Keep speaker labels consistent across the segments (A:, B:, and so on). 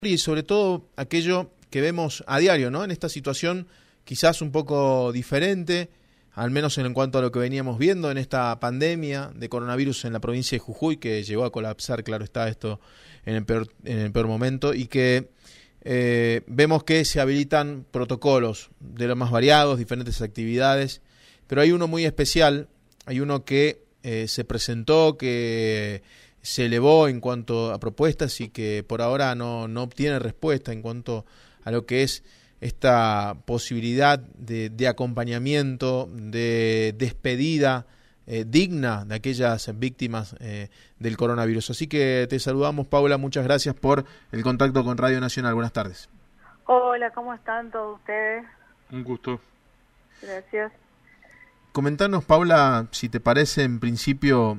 A: Y sobre todo aquello que vemos a diario, ¿no? En esta situación quizás un poco diferente, al menos en cuanto a lo que veníamos viendo en esta pandemia de coronavirus en la provincia de Jujuy, que llegó a colapsar, claro está, esto en el peor momento, y que vemos que se habilitan protocolos de los más variados, diferentes actividades, pero hay uno muy especial, hay uno que se presentó, que se elevó en cuanto a propuestas y que por ahora no obtiene respuesta en cuanto a lo que es esta posibilidad de acompañamiento, de despedida digna de aquellas víctimas del coronavirus. Así que te saludamos, Paula, muchas gracias por el contacto con Radio Nacional. Buenas tardes.
B: Hola, ¿cómo están todos ustedes?
A: Un gusto.
B: Gracias.
A: Comentanos, Paula, si te parece, en principio,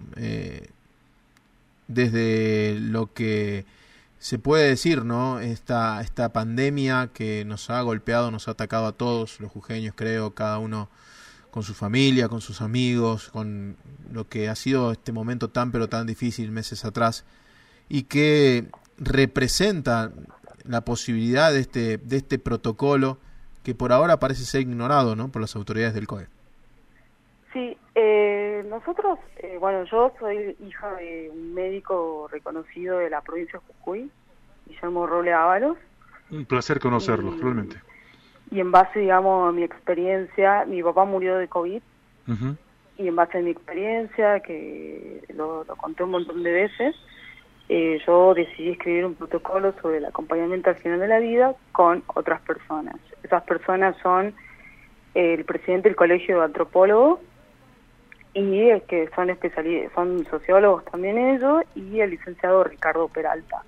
A: desde lo que se puede decir, ¿no? Esta pandemia que nos ha golpeado, nos ha atacado a todos los jujeños, creo, cada uno con su familia, con sus amigos, con lo que ha sido este momento tan pero tan difícil meses atrás, y que representa la posibilidad de este protocolo que por ahora parece ser ignorado, ¿no? Por las autoridades del COE.
B: Sí, nosotros, bueno, yo soy hija de un médico reconocido de la provincia de Jujuy, Guillermo Roble Ábalos.
C: Un placer conocerlo, realmente.
B: Y en base, digamos, a mi experiencia, mi papá murió de COVID, y en base a mi experiencia, que lo conté un montón de veces, yo decidí escribir un protocolo sobre el acompañamiento al final de la vida con otras personas. Esas personas son el presidente del Colegio de Antropólogos, y que son sociólogos también ellos, y el licenciado Ricardo Peralta.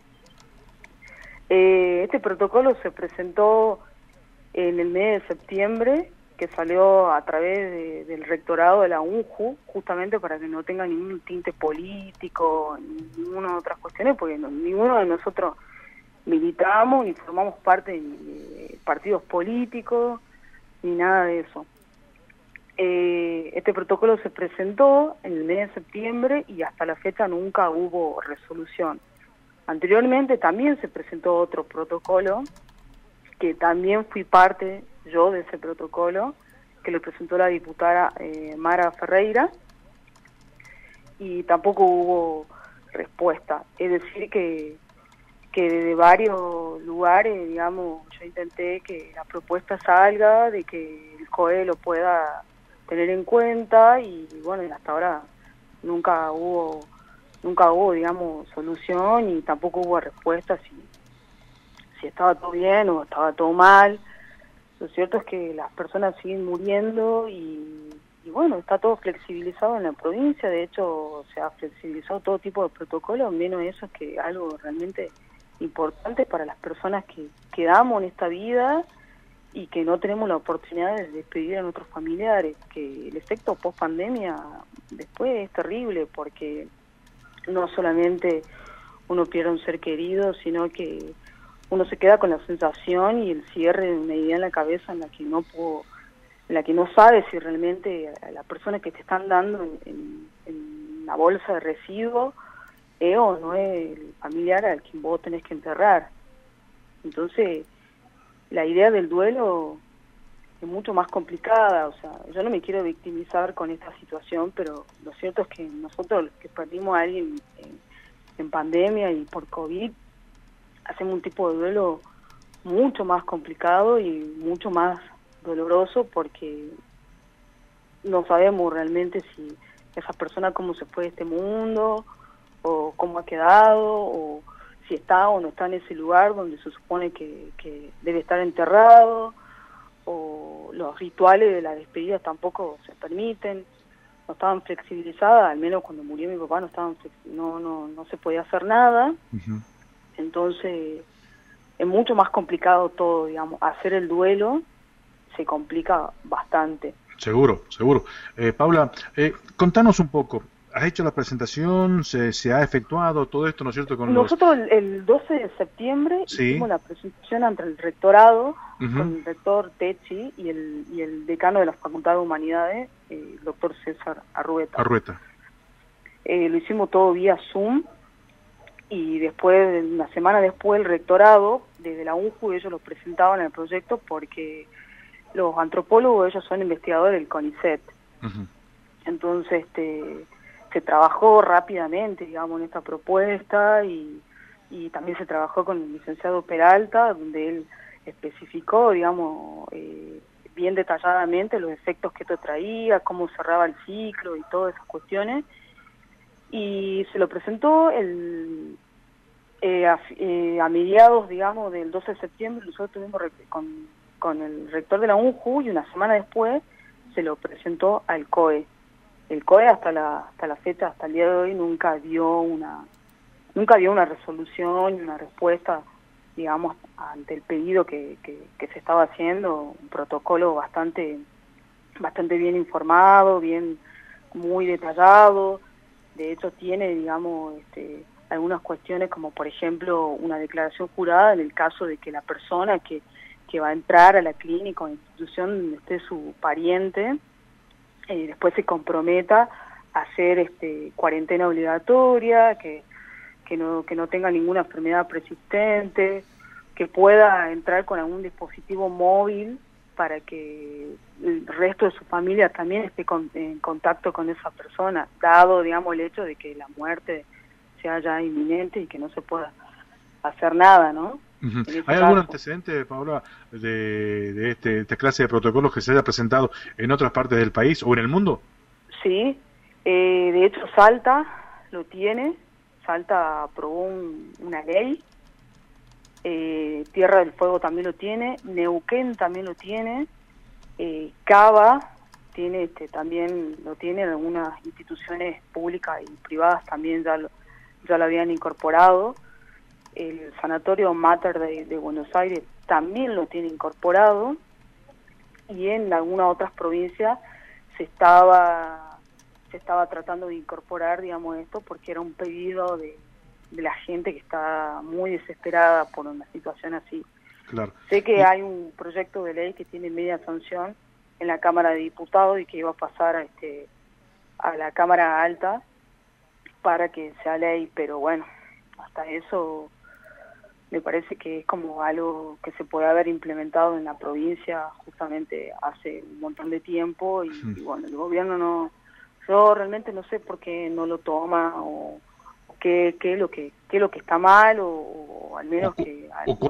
B: Este protocolo se presentó en el mes de septiembre, que salió a través del rectorado de la UNJU, justamente para que no tenga ningún tinte político, ninguna de otras cuestiones, porque ninguno de nosotros militamos ni formamos parte de partidos políticos, ni nada de eso. Este protocolo se presentó en el mes de septiembre y hasta la fecha nunca hubo resolución. Anteriormente también se presentó otro protocolo, que también fui parte yo de ese protocolo, que lo presentó la diputada Mara Ferreira, y tampoco hubo respuesta. Es decir, que de varios lugares, digamos, yo intenté que la propuesta salga, de que el COE lo pueda tener en cuenta, y bueno, hasta ahora nunca hubo, digamos, solución, y tampoco hubo respuesta si estaba todo bien o estaba todo mal. Lo cierto es que las personas siguen muriendo y bueno, está todo flexibilizado en la provincia. De hecho, se ha flexibilizado todo tipo de protocolos, menos eso, que algo realmente importante para las personas que quedamos en esta vida y que no tenemos la oportunidad de despedir a nuestros familiares, que el efecto post pandemia después es terrible, porque no solamente uno pierde un ser querido, sino que uno se queda con la sensación y el cierre de una idea en la cabeza en la que no sabe si realmente a la persona que te están dando en la bolsa de residuos es o no es el familiar al quien vos tenés que enterrar. Entonces, la idea del duelo es mucho más complicada. O sea, yo no me quiero victimizar con esta situación, pero lo cierto es que nosotros, los que perdimos a alguien en pandemia y por COVID, hacemos un tipo de duelo mucho más complicado y mucho más doloroso, porque no sabemos realmente si esa persona cómo se fue de este mundo, o cómo ha quedado, o si está o no está en ese lugar donde se supone que debe estar enterrado, o los rituales de la despedida tampoco se permiten, no estaban flexibilizadas. Al menos cuando murió mi papá no se podía hacer nada. Entonces es mucho más complicado todo, digamos. Hacer el duelo se complica bastante.
C: Seguro. Paula, contanos un poco. ¿Has hecho la presentación? ¿Se ha efectuado todo esto, no es cierto?
B: Nosotros el 12 de septiembre
C: ¿Sí?
B: hicimos la presentación ante el rectorado, con el rector Techi y el decano de la Facultad de Humanidades, el doctor César Arrueta. Lo hicimos todo vía Zoom, y después, una semana después, el rectorado, desde la UNJU, ellos lo presentaban el proyecto porque los antropólogos, ellos son investigadores del CONICET.
C: Ujú.
B: Entonces, se trabajó rápidamente, digamos, en esta propuesta y también se trabajó con el licenciado Peralta, donde él especificó, digamos, bien detalladamente los efectos que esto traía, cómo cerraba el ciclo y todas esas cuestiones. Y se lo presentó a mediados, digamos, del 12 de septiembre. Nosotros tuvimos con el rector de la UNJU y una semana después se lo presentó al COE. El COE hasta la fecha, hasta el día de hoy, nunca dio una resolución y una respuesta, digamos, ante el pedido que se estaba haciendo, un protocolo bastante bien informado, muy detallado. De hecho tiene, digamos, algunas cuestiones como por ejemplo una declaración jurada en el caso de que la persona que va a entrar a la clínica o institución donde esté su pariente después se comprometa a hacer cuarentena obligatoria, que no tenga ninguna enfermedad persistente, que pueda entrar con algún dispositivo móvil para que el resto de su familia también esté en contacto con esa persona, dado, digamos, el hecho de que la muerte sea ya inminente y que no se pueda hacer nada, ¿no?
C: Ujú.
B: En ese
C: ¿Hay algún
B: caso.
C: antecedente, Paula, de esta clase de protocolos que se haya presentado en otras partes del país o en el mundo?
B: Sí, de hecho Salta lo tiene, Salta aprobó una ley, Tierra del Fuego también lo tiene, Neuquén también lo tiene, Cava tiene también lo tienen, algunas instituciones públicas y privadas también ya lo habían incorporado, el Sanatorio Mater de Buenos Aires también lo tiene incorporado, y en algunas otras provincias se estaba tratando de incorporar, digamos, esto porque era un pedido de la gente que está muy desesperada por una situación así.
C: Claro.
B: Sé que hay un proyecto de ley que tiene media sanción en la Cámara de Diputados y que iba a pasar a la Cámara Alta para que sea ley, pero bueno, hasta eso me parece que es como algo que se puede haber implementado en la provincia justamente hace un montón de tiempo y bueno, el gobierno no, yo realmente no sé por qué no lo toma o qué es lo que está mal o al menos que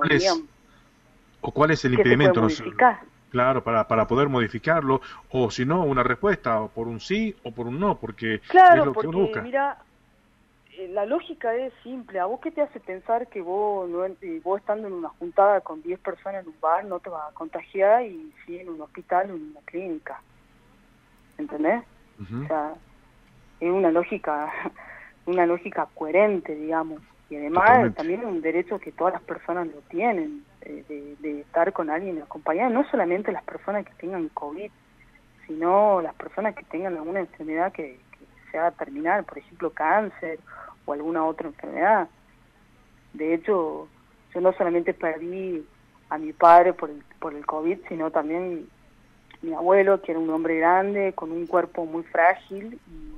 C: ¿Cuál es el
B: que se puede
C: impedimento?
B: modificar.
C: Claro, para poder modificarlo, o si no, una respuesta, o por un sí o por un no, porque
B: Claro,
C: es lo que uno
B: porque
C: busca.
B: mira, la lógica es simple. ¿A vos qué te hace pensar que vos estando en una juntada con 10 personas en un bar no te vas a contagiar y sí en un hospital o en una clínica? ¿Entendés?
C: Uh-huh.
B: O sea, es una lógica coherente, digamos. Y además
C: Totalmente.
B: también es un derecho que todas las personas lo tienen, de estar con alguien acompañado, no solamente las personas que tengan COVID, sino las personas que tengan alguna enfermedad que sea terminal, por ejemplo cáncer o alguna otra enfermedad. De hecho, yo no solamente perdí a mi padre por el COVID, sino también mi abuelo, que era un hombre grande, con un cuerpo muy frágil,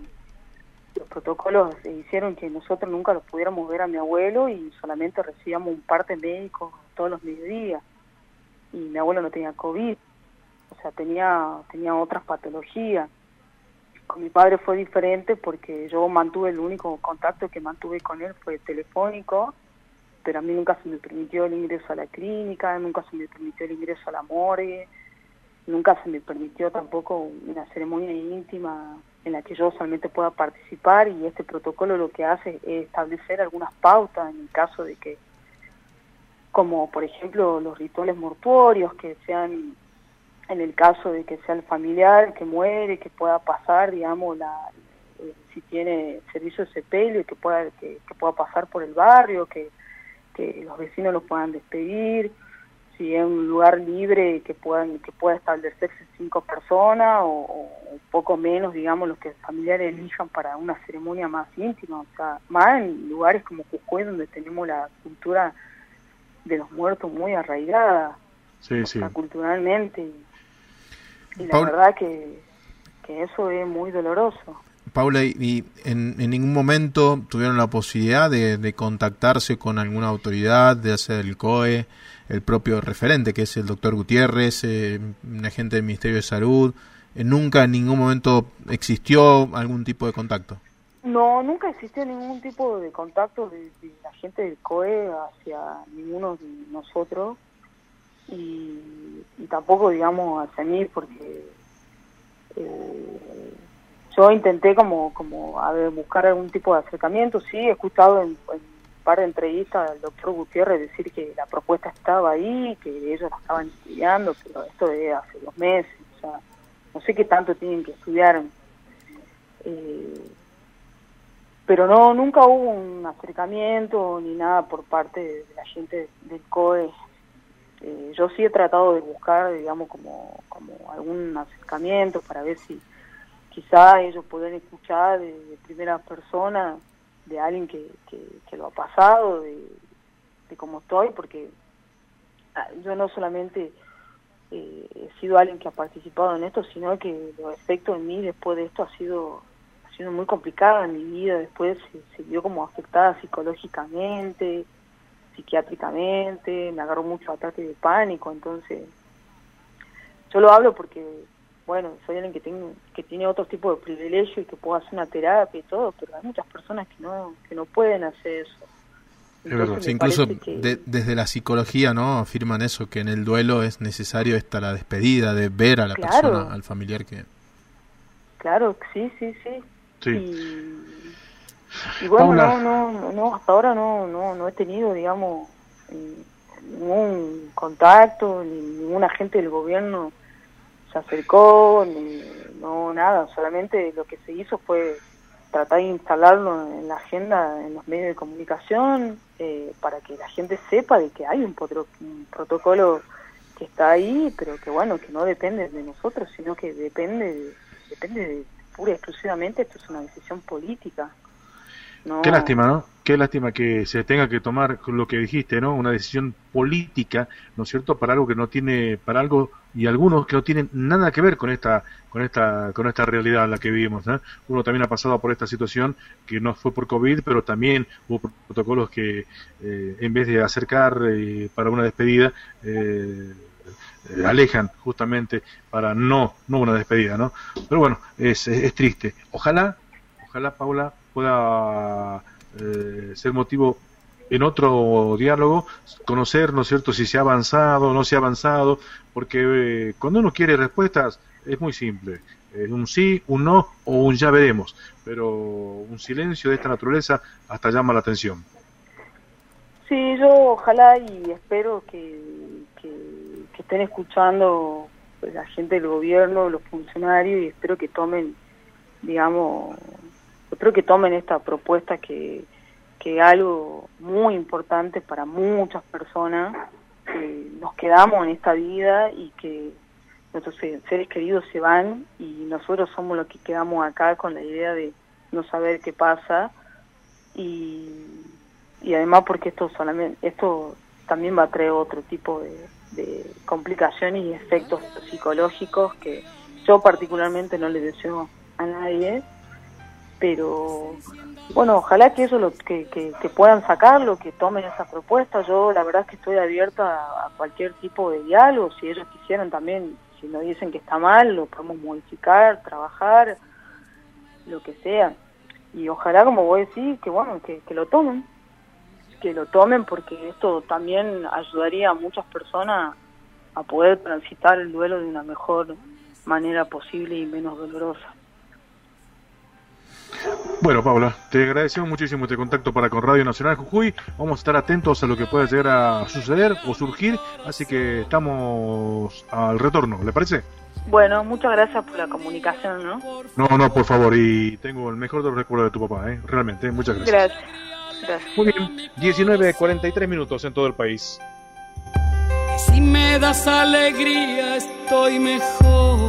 B: y los protocolos hicieron que nosotros nunca lo pudiéramos ver a mi abuelo y solamente recibíamos un parte médico todos los mediodías. Y mi abuelo no tenía COVID, o sea, tenía otras patologías. Con mi padre fue diferente porque yo el único contacto que mantuve con él fue telefónico, pero a mí nunca se me permitió el ingreso a la clínica, nunca se me permitió el ingreso a la morgue, nunca se me permitió tampoco una ceremonia íntima en la que yo solamente pueda participar, y este protocolo lo que hace es establecer algunas pautas en el caso de que, como por ejemplo los rituales mortuorios, que sean, en el caso de que sea el familiar que muere, que pueda pasar, digamos, si tiene servicio de sepelio, que pueda pasar por el barrio, que los vecinos lo puedan despedir, si es un lugar libre que pueda establecerse 5 personas o poco menos, digamos, los que los familiares elijan para una ceremonia más íntima, o sea, más en lugares como Jujuy, donde tenemos la cultura de los muertos muy arraigada,
C: Sí,
B: o
C: sí.
B: sea, culturalmente, y la verdad que eso es muy doloroso.
A: Paula, ¿y en ningún momento tuvieron la posibilidad de contactarse con alguna autoridad, de hacer el COE, el propio referente, que es el doctor Gutiérrez, un agente del Ministerio de Salud? ¿Nunca en ningún momento existió algún tipo de contacto?
B: No, nunca existió ningún tipo de contacto de la gente del COE hacia ninguno de nosotros y tampoco, digamos, hacia mí, porque yo intenté como buscar algún tipo de acercamiento. Sí, he escuchado en un par de entrevistas al doctor Gutiérrez decir que la propuesta estaba ahí, que ellos la estaban estudiando, pero esto de hace 2 meses, o sea, no sé qué tanto tienen que estudiar. Pero no, nunca hubo un acercamiento ni nada por parte de la gente del COE. Yo sí he tratado de buscar, digamos, como algún acercamiento para ver si quizá ellos pueden escuchar de primera persona de alguien que lo ha pasado, de cómo estoy, porque yo no solamente he sido alguien que ha participado en esto, sino que los efectos en mí después de esto ha sido muy complicada en mi vida. Después se vio como afectada psicológicamente, psiquiátricamente, me agarró mucho ataque de pánico. Entonces yo lo hablo porque, bueno, soy alguien que tiene otro tipo de privilegio y que puedo hacer una terapia y todo, pero hay muchas personas que no pueden hacer eso.
A: Entonces, sí, incluso desde la psicología, ¿no?, afirman eso, que en el duelo es necesario la despedida, de ver a la persona, al familiar que...
B: Claro, sí. Y bueno, no, hasta ahora no he tenido, digamos, ningún contacto, ni ningún agente del gobierno se acercó, no nada, solamente lo que se hizo fue tratar de instalarlo en la agenda, en los medios de comunicación, para que la gente sepa de que hay un protocolo que está ahí, pero que bueno, que no depende de nosotros, sino que depende pura y exclusivamente, esto es una decisión política. No.
C: Qué lástima, ¿no? Qué lástima que se tenga que tomar lo que dijiste, ¿no? Una decisión política, ¿no es cierto? Para algo que no tiene, para algo y algunos que no tienen nada que ver con esta realidad en la que vivimos, ¿no? Uno también ha pasado por esta situación que no fue por COVID, pero también hubo protocolos que en vez de acercar para una despedida, alejan justamente para no una despedida, ¿no? Pero bueno, es triste. Ojalá Paula pueda ser motivo en otro diálogo, conocer, ¿no es cierto?, si se ha avanzado o no se ha avanzado, porque cuando uno quiere respuestas es muy simple, un sí, un no o un ya veremos, pero un silencio de esta naturaleza hasta llama la atención.
B: Sí, yo ojalá y espero que estén escuchando la gente del gobierno, los funcionarios, y espero que tomen, digamos, esta propuesta que es algo muy importante para muchas personas, que nos quedamos en esta vida y que nuestros seres queridos se van y nosotros somos los que quedamos acá con la idea de no saber qué pasa, y además porque esto también va a traer otro tipo de complicaciones y efectos psicológicos que yo particularmente no le deseo a nadie, pero bueno, ojalá que eso que puedan sacarlo, que tomen esa propuesta. Yo la verdad es que estoy abierta a cualquier tipo de diálogo. Si ellos quisieran también, si nos dicen que está mal, lo podemos modificar, trabajar, lo que sea. Y ojalá, como vos decís, que bueno, que lo tomen, porque esto también ayudaría a muchas personas a poder transitar el duelo de una mejor manera posible y menos dolorosa.
C: Bueno, Paula, te agradecemos muchísimo este contacto con Radio Nacional Jujuy. Vamos a estar atentos a lo que pueda llegar a suceder o surgir, así que estamos al retorno, ¿le parece?
B: Bueno, muchas gracias por la comunicación, ¿no?
C: No, por favor, y tengo el mejor de los recuerdos de tu papá, realmente, muchas gracias.
B: Gracias.
C: Muy bien, 19:43 minutos en todo el país.
D: Si me das alegría, estoy mejor.